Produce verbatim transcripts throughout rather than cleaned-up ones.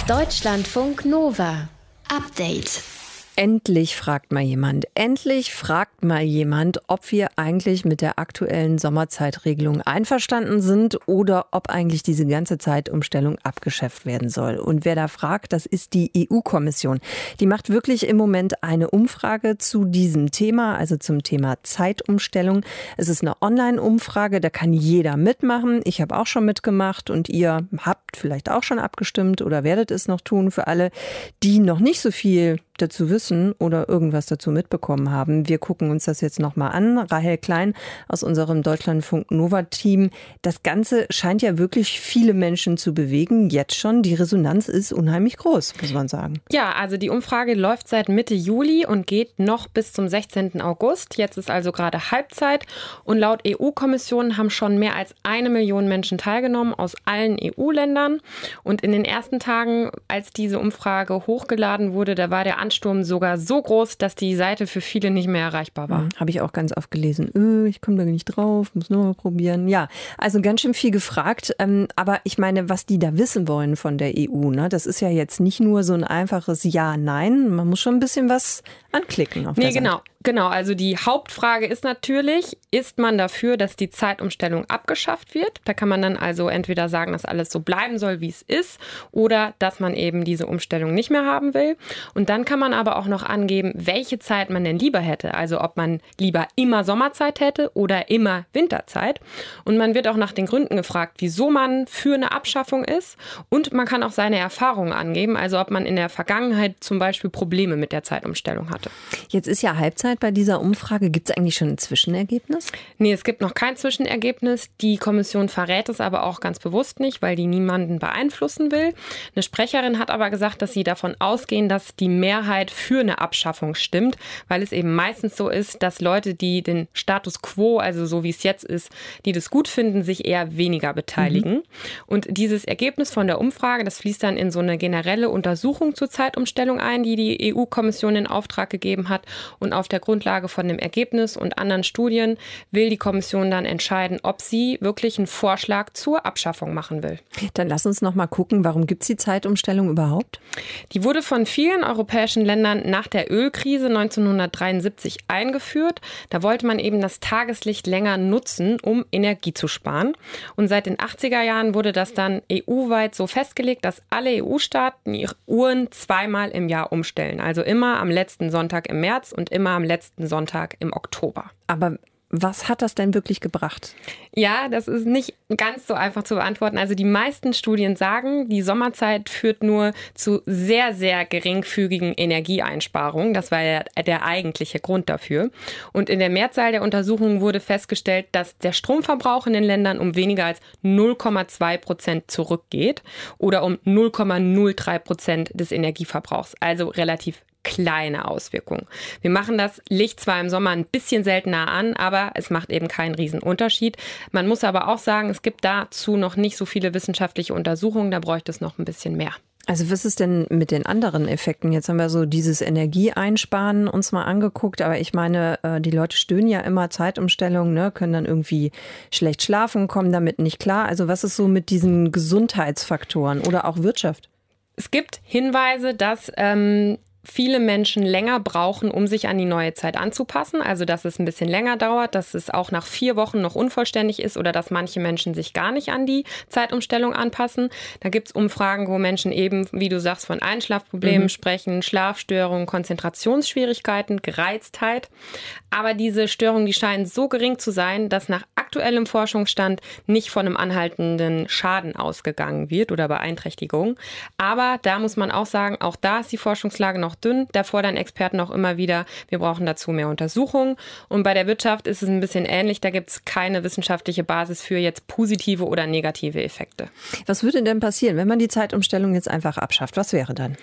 Deutschlandfunk Nova. Update. Endlich fragt mal jemand, endlich fragt mal jemand, ob wir eigentlich mit der aktuellen Sommerzeitregelung einverstanden sind oder ob eigentlich diese ganze Zeitumstellung abgeschafft werden soll. Und wer da fragt, das ist die E U-Kommission. Die macht wirklich im Moment eine Umfrage zu diesem Thema, also zum Thema Zeitumstellung. Es ist eine Online-Umfrage, da kann jeder mitmachen. Ich habe auch schon mitgemacht und ihr habt vielleicht auch schon abgestimmt oder werdet es noch tun. Für alle, die noch nicht so viel dazu wissen oder irgendwas dazu mitbekommen haben. Wir gucken uns das jetzt nochmal an. Rahel Klein aus unserem Deutschlandfunk Nova-Team. Das Ganze scheint ja wirklich viele Menschen zu bewegen. Jetzt schon. Die Resonanz ist unheimlich groß, muss man sagen. Ja, also die Umfrage läuft seit Mitte Juli und geht noch bis zum sechzehnten August. Jetzt ist also gerade Halbzeit. Und laut E U-Kommission haben schon mehr als eine Million Menschen teilgenommen aus allen E U-Ländern. Und in den ersten Tagen, als diese Umfrage hochgeladen wurde, da war der Ansturm sogar so groß, dass die Seite für viele nicht mehr erreichbar war. Mhm, habe ich auch ganz oft gelesen. Öh, ich komme da nicht drauf, muss nur mal probieren. Ja, also ganz schön viel gefragt. Ähm, aber ich meine, was die da wissen wollen von der E U, ne, das ist ja jetzt nicht nur so ein einfaches Ja, Nein. Man muss schon ein bisschen was anklicken auf der Nee, genau. Seite. Genau, also die Hauptfrage ist natürlich, ist man dafür, dass die Zeitumstellung abgeschafft wird? Da kann man dann also entweder sagen, dass alles so bleiben soll, wie es ist, oder dass man eben diese Umstellung nicht mehr haben will. Und dann kann man aber auch noch angeben, welche Zeit man denn lieber hätte. Also ob man lieber immer Sommerzeit hätte oder immer Winterzeit. Und man wird auch nach den Gründen gefragt, wieso man für eine Abschaffung ist. Und man kann auch seine Erfahrungen angeben, also ob man in der Vergangenheit zum Beispiel Probleme mit der Zeitumstellung hatte. Jetzt ist ja Halbzeit bei dieser Umfrage. Gibt es eigentlich schon ein Zwischenergebnis? Nee, es gibt noch kein Zwischenergebnis. Die Kommission verrät es aber auch ganz bewusst nicht, weil die niemanden beeinflussen will. Eine Sprecherin hat aber gesagt, dass sie davon ausgehen, dass die Mehrheit für eine Abschaffung stimmt, weil es eben meistens so ist, dass Leute, die den Status quo, also so wie es jetzt ist, die das gut finden, sich eher weniger beteiligen. Mhm. Und dieses Ergebnis von der Umfrage, das fließt dann in so eine generelle Untersuchung zur Zeitumstellung ein, die die E U-Kommission in Auftrag gegeben hat. Und auf der Grundlage von dem Ergebnis und anderen Studien will die Kommission dann entscheiden, ob sie wirklich einen Vorschlag zur Abschaffung machen will. Dann lass uns noch mal gucken, warum gibt es die Zeitumstellung überhaupt? Die wurde von vielen europäischen Ländern nach der Ölkrise neunzehnhundertdreiundsiebzig eingeführt. Da wollte man eben das Tageslicht länger nutzen, um Energie zu sparen. Und seit den achtziger Jahren wurde das dann E U-weit so festgelegt, dass alle E U-Staaten ihre Uhren zweimal im Jahr umstellen. Also immer am letzten Sonntag im März und immer am letzten Sonntag im Oktober. Aber was hat das denn wirklich gebracht? Ja, das ist nicht ganz so einfach zu beantworten. Also die meisten Studien sagen, die Sommerzeit führt nur zu sehr, sehr geringfügigen Energieeinsparungen. Das war ja der eigentliche Grund dafür. Und in der Mehrzahl der Untersuchungen wurde festgestellt, dass der Stromverbrauch in den Ländern um weniger als null Komma zwei Prozent zurückgeht oder um null Komma null drei Prozent des Energieverbrauchs. Also relativ kleine Auswirkungen. Wir machen das Licht zwar im Sommer ein bisschen seltener an, aber es macht eben keinen Riesenunterschied. Man muss aber auch sagen, es gibt dazu noch nicht so viele wissenschaftliche Untersuchungen, da bräuchte es noch ein bisschen mehr. Also was ist denn mit den anderen Effekten? Jetzt haben wir so dieses Energieeinsparen uns mal angeguckt, aber ich meine, die Leute stöhnen ja immer Zeitumstellung, ne, können dann irgendwie schlecht schlafen, kommen damit nicht klar. Also was ist so mit diesen Gesundheitsfaktoren oder auch Wirtschaft? Es gibt Hinweise, dass ähm, viele Menschen länger brauchen, um sich an die neue Zeit anzupassen. Also, dass es ein bisschen länger dauert, dass es auch nach vier Wochen noch unvollständig ist oder dass manche Menschen sich gar nicht an die Zeitumstellung anpassen. Da gibt es Umfragen, wo Menschen eben, wie du sagst, von Einschlafproblemen mhm. sprechen, Schlafstörungen, Konzentrationsschwierigkeiten, Gereiztheit. Aber diese Störungen, die scheinen so gering zu sein, dass nach aktuellem Forschungsstand nicht von einem anhaltenden Schaden ausgegangen wird oder Beeinträchtigung. Aber da muss man auch sagen, auch da ist die Forschungslage noch dünn. Da fordern Experten auch immer wieder, wir brauchen dazu mehr Untersuchungen. Und bei der Wirtschaft ist es ein bisschen ähnlich. Da gibt es keine wissenschaftliche Basis für jetzt positive oder negative Effekte. Was würde denn passieren, wenn man die Zeitumstellung jetzt einfach abschafft? Was wäre dann?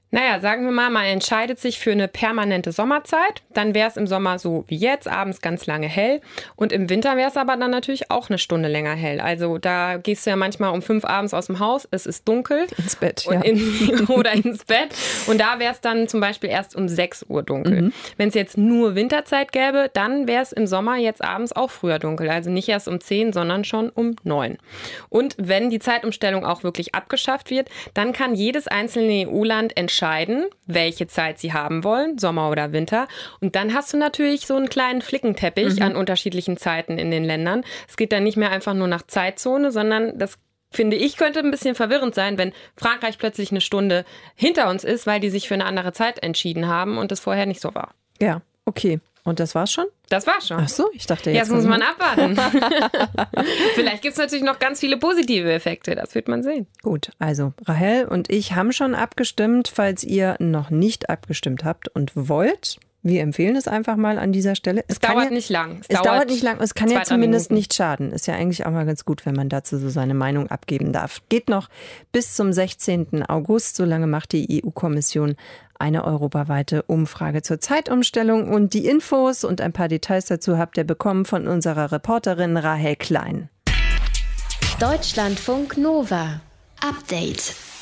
Naja, sagen wir mal, man entscheidet sich für eine permanente Sommerzeit. Dann wäre es im Sommer so wie jetzt, abends ganz lange hell. Und im Winter wäre es aber dann natürlich auch eine Stunde länger hell. Also da gehst du ja manchmal um fünf abends aus dem Haus, es ist dunkel. Ins Bett, und ja. In, oder ins Bett. Und da wäre es dann zum Beispiel erst um sechs Uhr dunkel. Mhm. Wenn es jetzt nur Winterzeit gäbe, dann wäre es im Sommer jetzt abends auch früher dunkel. Also nicht erst um zehn, sondern schon um neun. Und wenn die Zeitumstellung auch wirklich abgeschafft wird, dann kann jedes einzelne E U-Land entscheiden, welche Zeit sie haben wollen, Sommer oder Winter. Und dann hast du natürlich so einen kleinen Flickenteppich mhm. an unterschiedlichen Zeiten in den Ländern. Es geht dann nicht mehr einfach nur nach Zeitzone, sondern das, finde ich, könnte ein bisschen verwirrend sein, wenn Frankreich plötzlich eine Stunde hinter uns ist, weil die sich für eine andere Zeit entschieden haben und das vorher nicht so war. Ja, okay. Und das war's schon? Das war's schon. Ach so, ich dachte jetzt. Jetzt muss man abwarten. Vielleicht gibt es natürlich noch ganz viele positive Effekte. Das wird man sehen. Gut, also Rahel und ich haben schon abgestimmt. Falls ihr noch nicht abgestimmt habt und wollt, wir empfehlen es einfach mal an dieser Stelle. Es, es dauert ja, nicht lang. Es, es dauert, dauert nicht lang. Es kann ja zumindest Minuten. nicht schaden. Ist ja eigentlich auch mal ganz gut, wenn man dazu so seine Meinung abgeben darf. Geht noch bis zum sechzehnten August. Solange macht die E U-Kommission eine europaweite Umfrage zur Zeitumstellung. Und die Infos und ein paar Details dazu habt ihr bekommen von unserer Reporterin Rahel Klein. Deutschlandfunk Nova. Update.